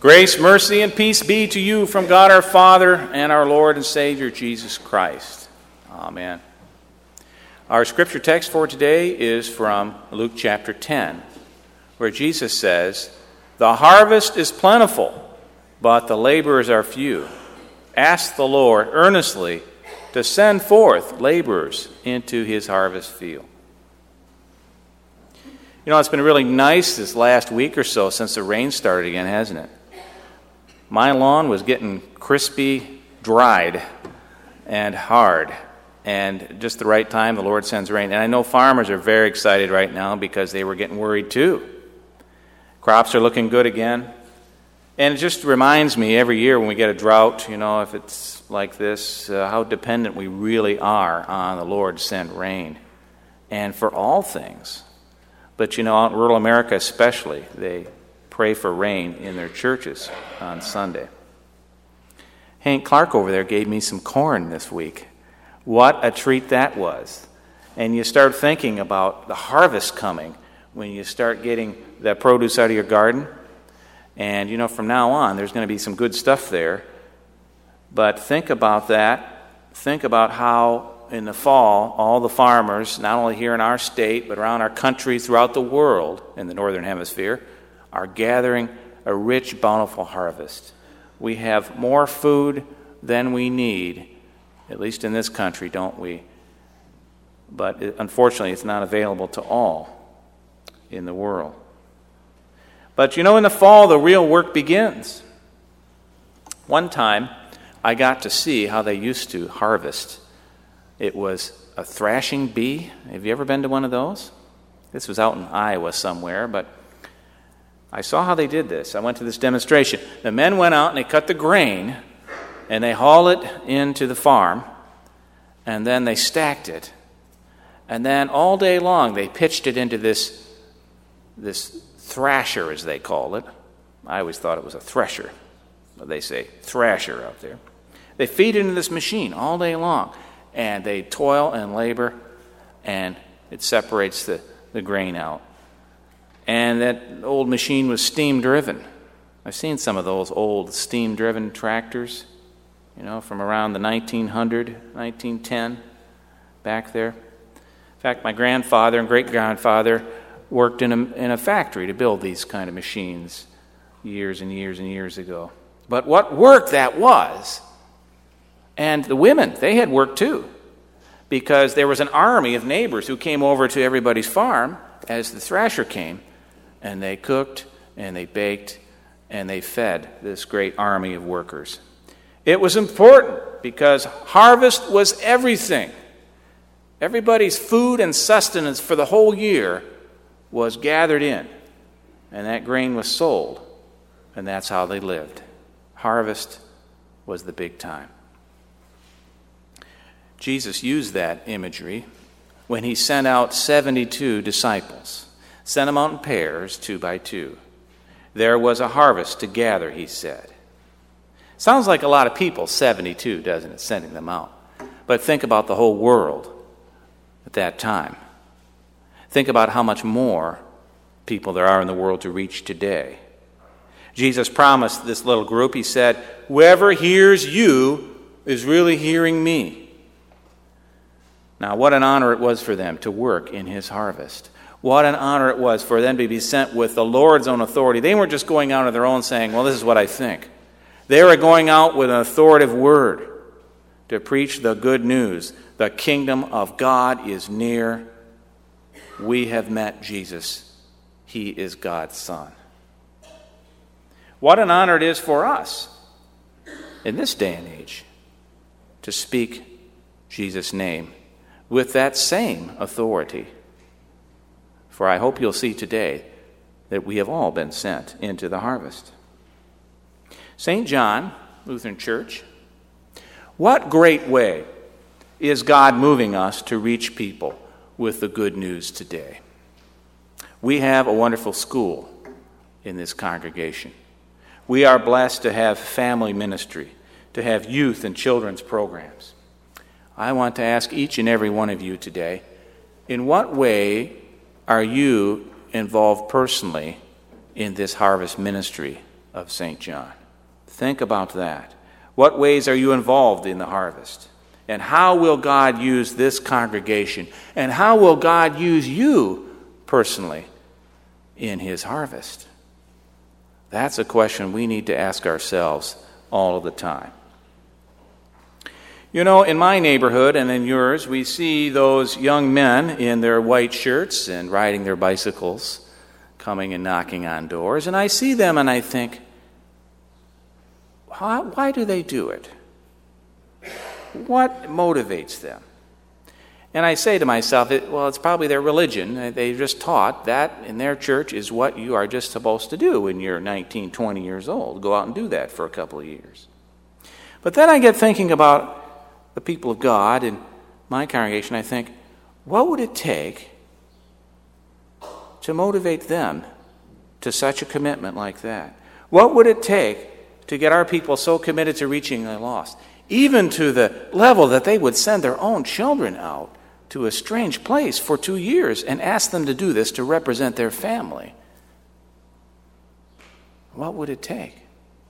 Grace, mercy, and peace be to you from God our Father and our Lord and Savior Jesus Christ. Amen. Our scripture text for today is from Luke chapter 10, where Jesus says, "The harvest is plentiful, but the laborers are few. Ask the Lord earnestly to send forth laborers into his harvest field." You know, it's been really nice this last week or so since the rain started again, hasn't it? My lawn was getting crispy, dried, and hard. And just the right time, the Lord sends rain. And I know farmers are very excited right now because they were getting worried too. Crops are looking good again. And it just reminds me every year when we get a drought, you know, if it's like this, how dependent we really are on the Lord to send rain. And for all things. But, you know, out in rural America especially, they pray for rain in their churches on Sunday. Hank Clark over there gave me some corn this week. What a treat that was. And you start thinking about the harvest coming when you start getting the produce out of your garden. And, you know, from now on, there's going to be some good stuff there. But think about that. Think about how in the fall, all the farmers, not only here in our state, but around our country, throughout the world, in the northern hemisphere, are gathering a rich, bountiful harvest. We have more food than we need, at least in this country, don't we? But unfortunately, it's not available to all in the world. But you know, in the fall, the real work begins. One time, I got to see how they used to harvest. It was a thrashing bee. Have you ever been to one of those? This was out in Iowa somewhere, but I saw how they did this. I went to this demonstration. The men went out and they cut the grain, and they hauled it into the farm, and then they stacked it. And then all day long, they pitched it into this thrasher, as they call it. I always thought it was a thresher, but they say thrasher out there. They feed it into this machine all day long, and they toil and labor, and it separates the grain out. And that old machine was steam-driven. I've seen some of those old steam-driven tractors, you know, from around the 1900, 1910, back there. In fact, my grandfather and great-grandfather worked in a factory to build these kind of machines years and years and years ago. But what work that was! And the women, they had work too, because there was an army of neighbors who came over to everybody's farm as the thrasher came, and they cooked and they baked and they fed this great army of workers. It was important because harvest was everything. Everybody's food and sustenance for the whole year was gathered in, and that grain was sold, and that's how they lived. Harvest was the big time. Jesus used that imagery when he sent out 72 disciples. Sent them out in pairs, 2 by 2. There was a harvest to gather, he said. Sounds like a lot of people, 72, doesn't it, sending them out? But think about the whole world at that time. Think about how much more people there are in the world to reach today. Jesus promised this little group, he said, "Whoever hears you is really hearing me." Now, what an honor it was for them to work in his harvest. What an honor it was for them to be sent with the Lord's own authority. They weren't just going out on their own saying, well, this is what I think. They were going out with an authoritative word to preach the good news. The kingdom of God is near. We have met Jesus. He is God's Son. What an honor it is for us in this day and age to speak Jesus' name with that same authority. For I hope you'll see today that we have all been sent into the harvest. St. John Lutheran Church, what great way is God moving us to reach people with the good news today? We have a wonderful school in this congregation. We are blessed to have family ministry, to have youth and children's programs. I want to ask each and every one of you today, in what way are you involved personally in this harvest ministry of St. John. Think about that. What ways are you involved in the harvest? And how will God use this congregation? And how will God use you personally in his harvest? That's a question we need to ask ourselves all of the time. You know, in my neighborhood and in yours, we see those young men in their white shirts and riding their bicycles, coming and knocking on doors. And I see them and I think, why do they do it? What motivates them? And I say to myself, it's probably their religion. They just taught that in their church is what you are just supposed to do when you're 19, 20 years old. Go out and do that for a couple of years. But then I get thinking about the people of God in my congregation. I think, what would it take to motivate them to such a commitment like that? What would it take to get our people so committed to reaching the lost, even to the level that they would send their own children out to a strange place for 2 years and ask them to do this to represent their family? What would it take?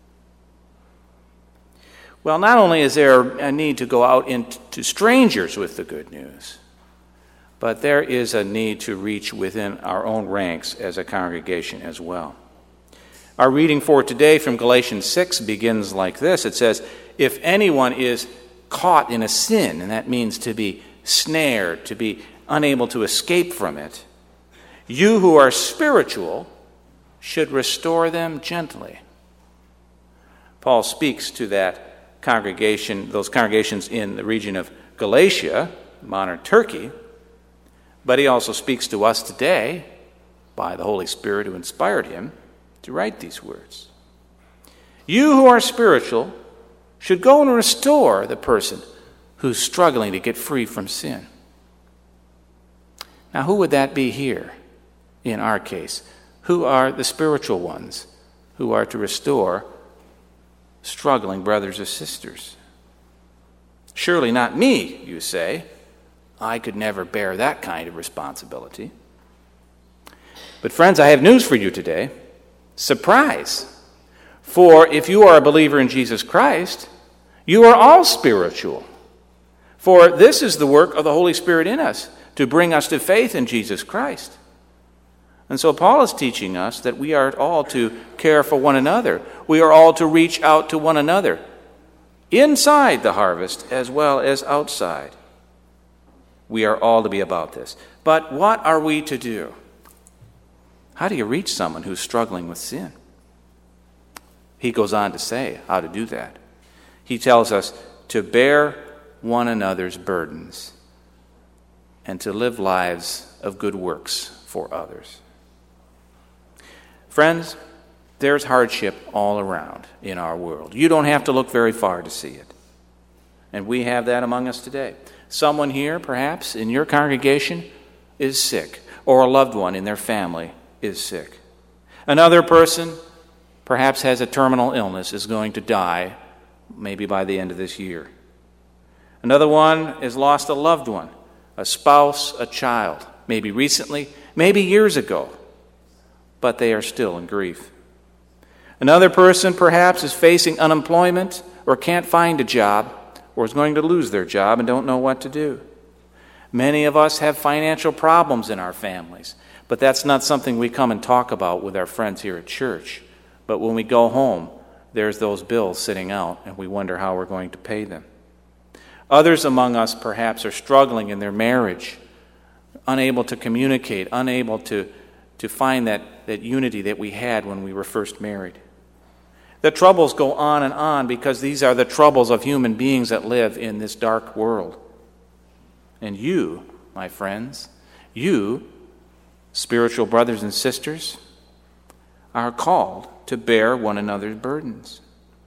Well, not only is there a need to go out into strangers with the good news, but there is a need to reach within our own ranks as a congregation as well. Our reading for today from Galatians 6 begins like this. It says, if anyone is caught in a sin, and that means to be snared, to be unable to escape from it, you who are spiritual should restore them gently. Paul speaks to that congregation, those congregations in the region of Galatia, modern Turkey, but he also speaks to us today by the Holy Spirit who inspired him to write these words. You who are spiritual should go and restore the person who's struggling to get free from sin. Now, who would that be here in our case? Who are the spiritual ones who are to restore struggling brothers or sisters? Surely not me, you say. I could never bear that kind of responsibility. But friends, I have news for you today. Surprise! For if you are a believer in Jesus Christ, you are all spiritual. For this is the work of the Holy Spirit in us, to bring us to faith in Jesus Christ. And so Paul is teaching us that we are all to care for one another. We are all to reach out to one another, inside the harvest as well as outside. We are all to be about this. But what are we to do? How do you reach someone who's struggling with sin? He goes on to say how to do that. He tells us to bear one another's burdens and to live lives of good works for others. Friends, there's hardship all around in our world. You don't have to look very far to see it. And we have that among us today. Someone here, perhaps, in your congregation is sick, or a loved one in their family is sick. Another person perhaps has a terminal illness, is going to die maybe by the end of this year. Another one has lost a loved one, a spouse, a child, maybe recently, maybe years ago, but they are still in grief. Another person perhaps is facing unemployment or can't find a job or is going to lose their job and don't know what to do. Many of us have financial problems in our families, but that's not something we come and talk about with our friends here at church. But when we go home, there's those bills sitting out, and we wonder how we're going to pay them. Others among us perhaps are struggling in their marriage, unable to communicate, unable to find that unity that we had when we were first married. The troubles go on because these are the troubles of human beings that live in this dark world. And you, my friends, you, spiritual brothers and sisters, are called to bear one another's burdens.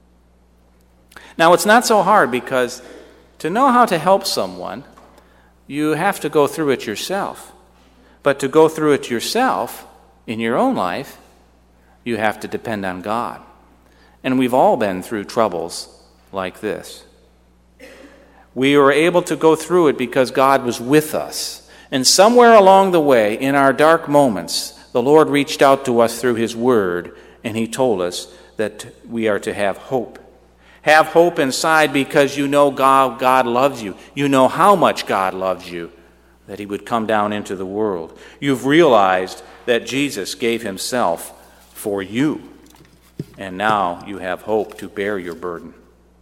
Now, it's not so hard because to know how to help someone, you have to go through it yourself. But to go through it yourself in your own life, you have to depend on God. And we've all been through troubles like this. We were able to go through it because God was with us. And somewhere along the way, in our dark moments, the Lord reached out to us through His Word, and He told us that we are to have hope. Have hope inside because you know God loves you. You know how much God loves you, that he would come down into the world. You've realized that Jesus gave himself for you, and now you have hope to bear your burden.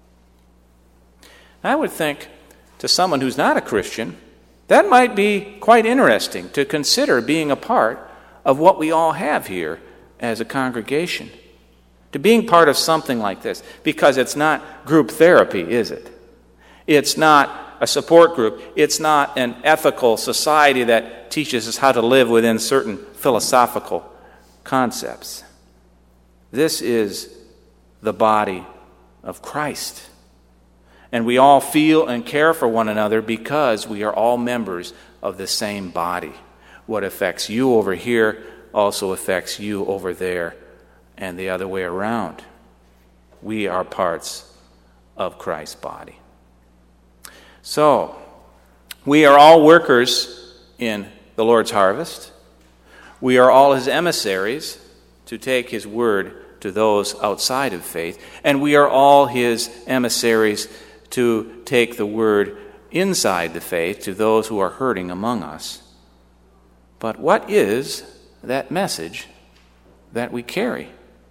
I would think to someone who's not a Christian, that might be quite interesting to consider being a part of what we all have here as a congregation. To being part of something like this, because it's not group therapy, is it? It's not a support group. It's not an ethical society that teaches us how to live within certain philosophical concepts. This is the body of Christ. And we all feel and care for one another because we are all members of the same body. What affects you over here also affects you over there, and the other way around. We are parts of Christ's body. So, we are all workers in the Lord's harvest. We are all his emissaries to take his word to those outside of faith. And we are all his emissaries to take the word inside the faith to those who are hurting among us. But what is that message that we carry?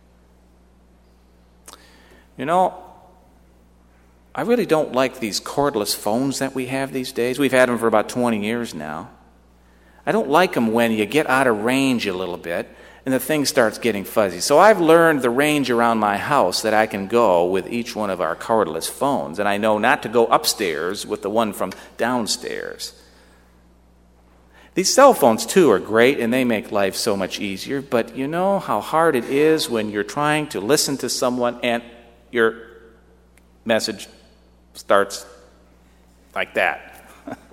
You know, I really don't like these cordless phones that we have these days. We've had them for about 20 years now. I don't like them when you get out of range a little bit and the thing starts getting fuzzy. So I've learned the range around my house that I can go with each one of our cordless phones. And I know not to go upstairs with the one from downstairs. These cell phones, too, are great, and they make life so much easier. But you know how hard it is when you're trying to listen to someone and your message starts like that.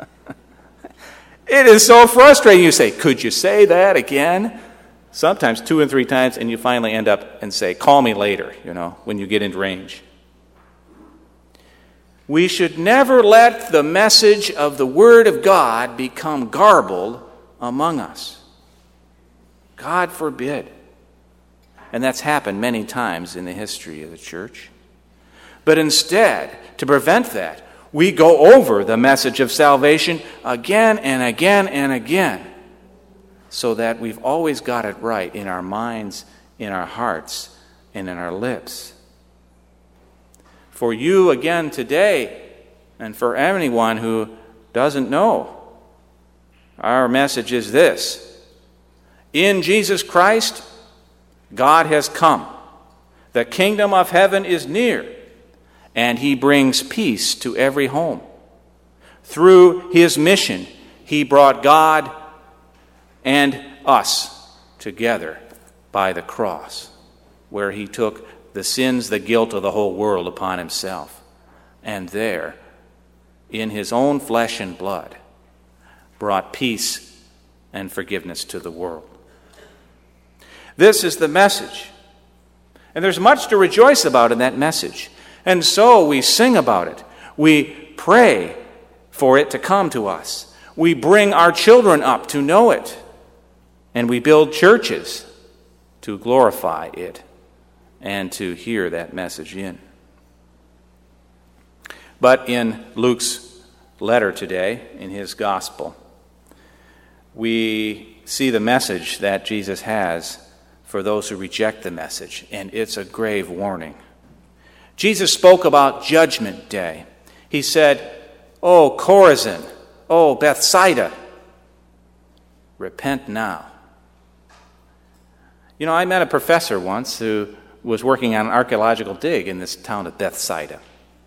It is so frustrating. You say, could you say that again? Sometimes 2 and 3 times, and you finally end up and say, call me later, when you get into range. We should never let the message of the Word of God become garbled among us. God forbid. And that's happened many times in the history of the church. But instead, to prevent that, we go over the message of salvation again and again and again, so that we've always got it right in our minds, in our hearts, and in our lips. For you again today, and for anyone who doesn't know, our message is this: in Jesus Christ, God has come. The kingdom of heaven is near, and he brings peace to every home. Through his mission, he brought God and us together by the cross, where he took the sins, the guilt of the whole world upon himself, and there, in his own flesh and blood, brought peace and forgiveness to the world. This is the message. And there's much to rejoice about in that message. And so we sing about it. We pray for it to come to us. We bring our children up to know it. And we build churches to glorify it and to hear that message in. But in Luke's letter today, in his gospel, we see the message that Jesus has for those who reject the message, and it's a grave warning. Jesus spoke about Judgment Day. He said, "Oh, Chorazin, oh, Bethsaida, repent now." You know, I met a professor once who was working on an archaeological dig in this town of Bethsaida.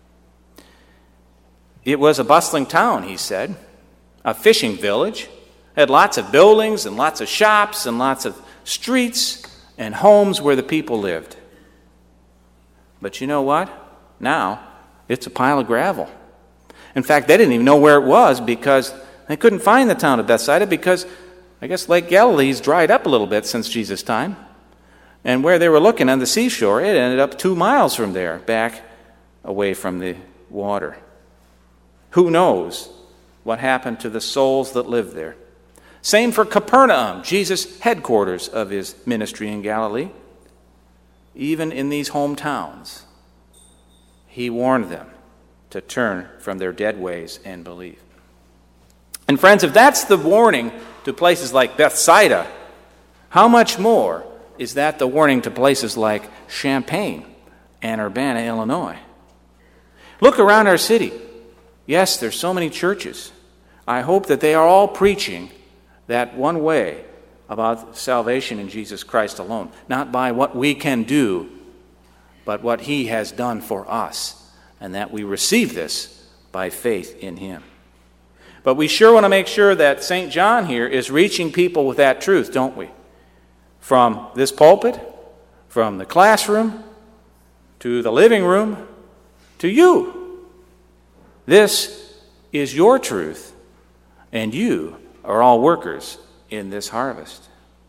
It was a bustling town, he said, a fishing village. It had lots of buildings and lots of shops and lots of streets and homes where the people lived. But you know what? Now, it's a pile of gravel. In fact, they didn't even know where it was because they couldn't find the town of Bethsaida because I guess Lake Galilee's dried up a little bit since Jesus' time. And where they were looking on the seashore, it ended up 2 miles from there, back away from the water. Who knows what happened to the souls that lived there? Same for Capernaum, Jesus' headquarters of his ministry in Galilee. even in these hometowns, he warned them to turn from their dead ways and believe. And friends, if that's the warning to places like Bethsaida, how much more is that the warning to places like Champaign and Urbana, Illinois? Look around our city. Yes, there's so many churches. I hope that they are all preaching that one way about salvation in Jesus Christ alone, not by what we can do, but what he has done for us, and that we receive this by faith in him. But we sure want to make sure that St. John here is reaching people with that truth, don't we? From this pulpit, from the classroom, to the living room, to you. This is your truth, and you are all workers in this harvest.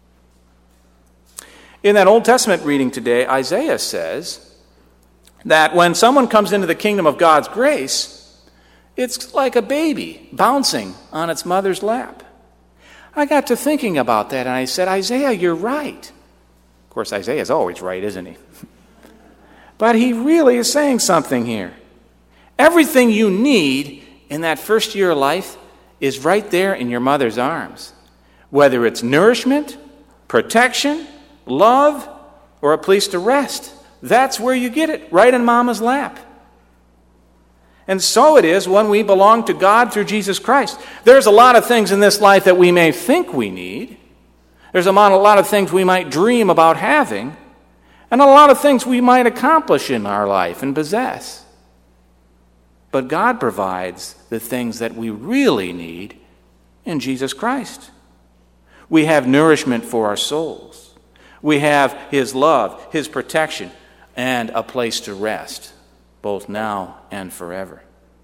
In that Old Testament reading today, Isaiah says that when someone comes into the kingdom of God's grace, it's like a baby bouncing on its mother's lap. I got to thinking about that, and I said, Isaiah, you're right. Of course, Isaiah's always right, isn't he? But he really is saying something here. Everything you need in that first year of life is right there in your mother's arms. Whether it's nourishment, protection, love, or a place to rest. That's where you get it, right in Mama's lap. And so it is when we belong to God through Jesus Christ. There's a lot of things in this life that we may think we need. There's a lot of things we might dream about having. And a lot of things we might accomplish in our life and possess. But God provides the things that we really need in Jesus Christ. We have nourishment for our souls. We have his love, his protection, and a place to rest, both now and forever.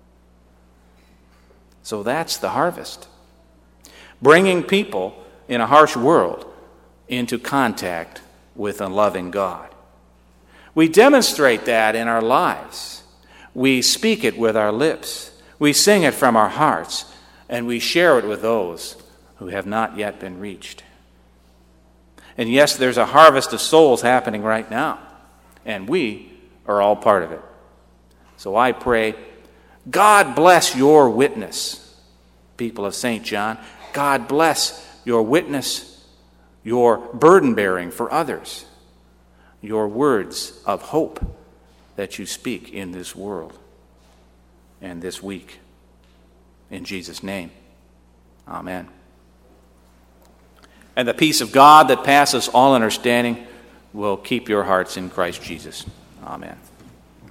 So that's the harvest. Bringing people in a harsh world into contact with a loving God. We demonstrate that in our lives. We speak it with our lips. We sing it from our hearts. And we share it with those who have not yet been reached. And yes, there's a harvest of souls happening right now. And we are all part of it. So I pray, God bless your witness, people of St. John. God bless your witness, your burden bearing for others, your words of hope that you speak in this world and this week. In Jesus' name, amen. And the peace of God that passes all understanding will keep your hearts in Christ Jesus. Amen.